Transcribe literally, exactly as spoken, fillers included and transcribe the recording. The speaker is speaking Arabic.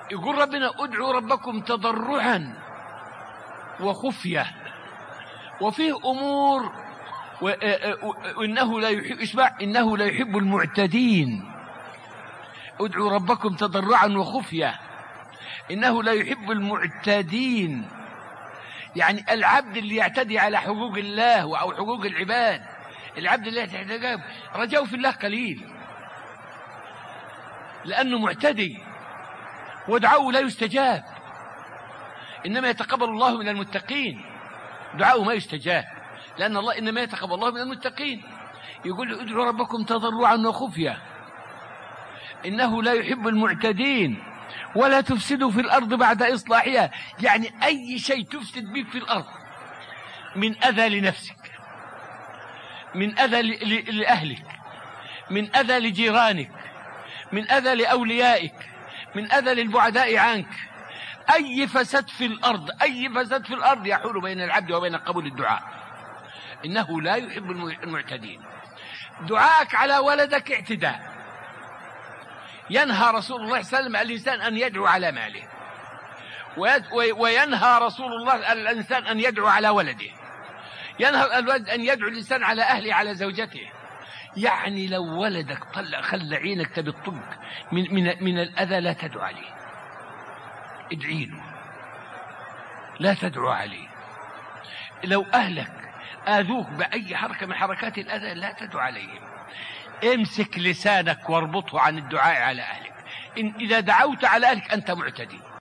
يقول ربنا ادعوا ربكم تضرعا وخفية. وفيه أمور وإنه لا يحب اسمع إنه لا يحب المعتدين. ادعوا ربكم تضرعا وخفية إنه لا يحب المعتدين، يعني العبد اللي يعتدي على حقوق الله أو حقوق العباد، العبد اللي يعتدي رجاءه في الله قليل لأنه معتدي ودعاؤه لا يستجاب. إنما يتقبل الله من المتقين، دعاؤه ما يستجاب لأن الله إنما يتقبل الله من المتقين. يقول ادعوا ربكم تضرعا وخفية إنه لا يحب المعتدين ولا تفسدوا في الأرض بعد إصلاحها، يعني أي شيء تفسد به في الأرض من أذى لنفسك، من أذى لأهلك، من أذى لجيرانك، من أذى لأوليائك، من أذى للبعداء عنك، أي فساد في الأرض، أي فساد في الأرض يحول بين العبد وبين قبول الدعاء. إنه لا يحب المعتدين. دعاءك على ولدك اعتداء. ينهى رسول الله صلى الله عليه وسلم الإنسان أن يدعو على ماله، وينهى رسول الله الإنسان أن يدعو على ولده، ينهى الولد أن يدعو الإنسان على أهله على زوجته. يعني لو ولدك طلع خلى عينك تبي تطق من, من, من الأذى لا تدعو عليه، ادعي له لا تدعو عليه. لو أهلك آذوك بأي حركة من حركات الأذى لا تدعو عليهم. امسك لسانك واربطه عن الدعاء على أهلك. إن إذا دعوت على أهلك أنت معتدي.